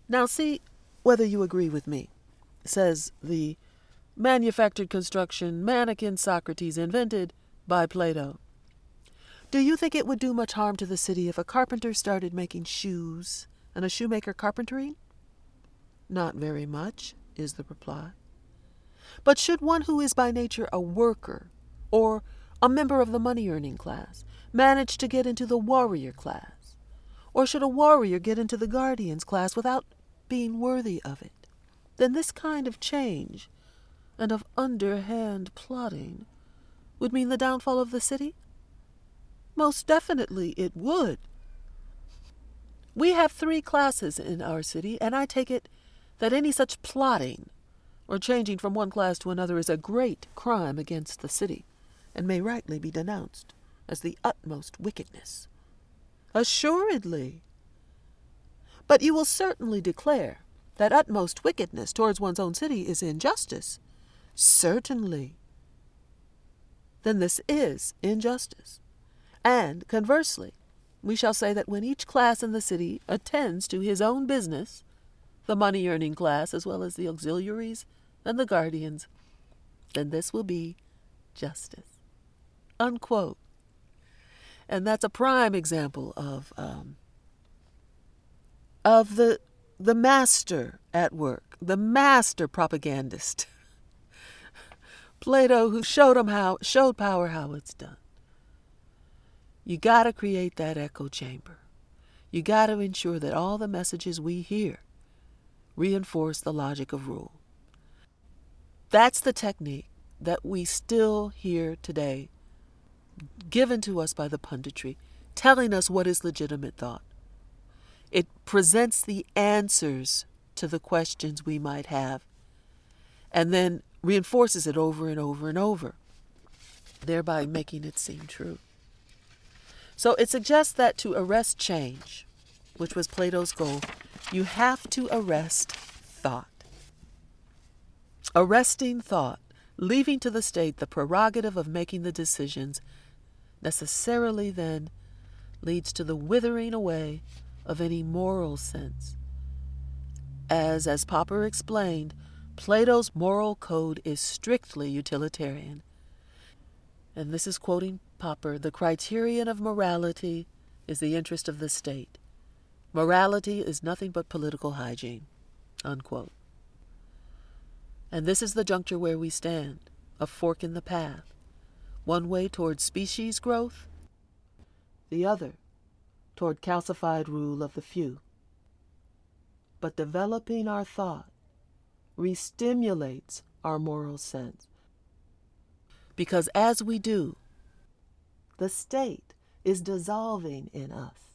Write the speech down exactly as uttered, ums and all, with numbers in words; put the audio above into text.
Now see whether you agree with me, says the manufactured construction mannequin Socrates invented by Plato. Do you think it would do much harm to the city if a carpenter started making shoes and a shoemaker carpentering? Not very much, is the reply. But should one who is by nature a worker or a member of the money-earning class manage to get into the warrior class? Or should a warrior get into the guardian's class without being worthy of it? Then this kind of change and of underhand plotting would mean the downfall of the city? Most definitely it would. We have three classes in our city, and I take it that any such plotting or changing from one class to another is a great crime against the city, and may rightly be denounced as the utmost wickedness. Assuredly. But you will certainly declare that utmost wickedness towards one's own city is injustice. Certainly. Then this is injustice. And conversely, we shall say that when each class in the city attends to his own business, the money-earning class as well as the auxiliaries and the guardians, then this will be justice. Unquote. And that's a prime example of um, of the the master at work, the master propagandist, Plato, who showed him how showed power how it's done. You got to create that echo chamber. You got to ensure that all the messages we hear reinforce the logic of rule. That's the technique that we still hear today, given to us by the punditry, telling us what is legitimate thought. It presents the answers to the questions we might have, and then reinforces it over and over and over, thereby making it seem true. So it suggests that to arrest change, which was Plato's goal, you have to arrest thought. Arresting thought, leaving to the state the prerogative of making the decisions, necessarily then leads to the withering away of any moral sense. As, as Popper explained, Plato's moral code is strictly utilitarian. And this is quoting Popper, the criterion of morality is the interest of the state. Morality is nothing but political hygiene. Unquote. And this is the juncture where we stand, a fork in the path, one way toward species growth, the other toward calcified rule of the few. But developing our thought re-stimulates our moral sense, because as we do, the state is dissolving in us.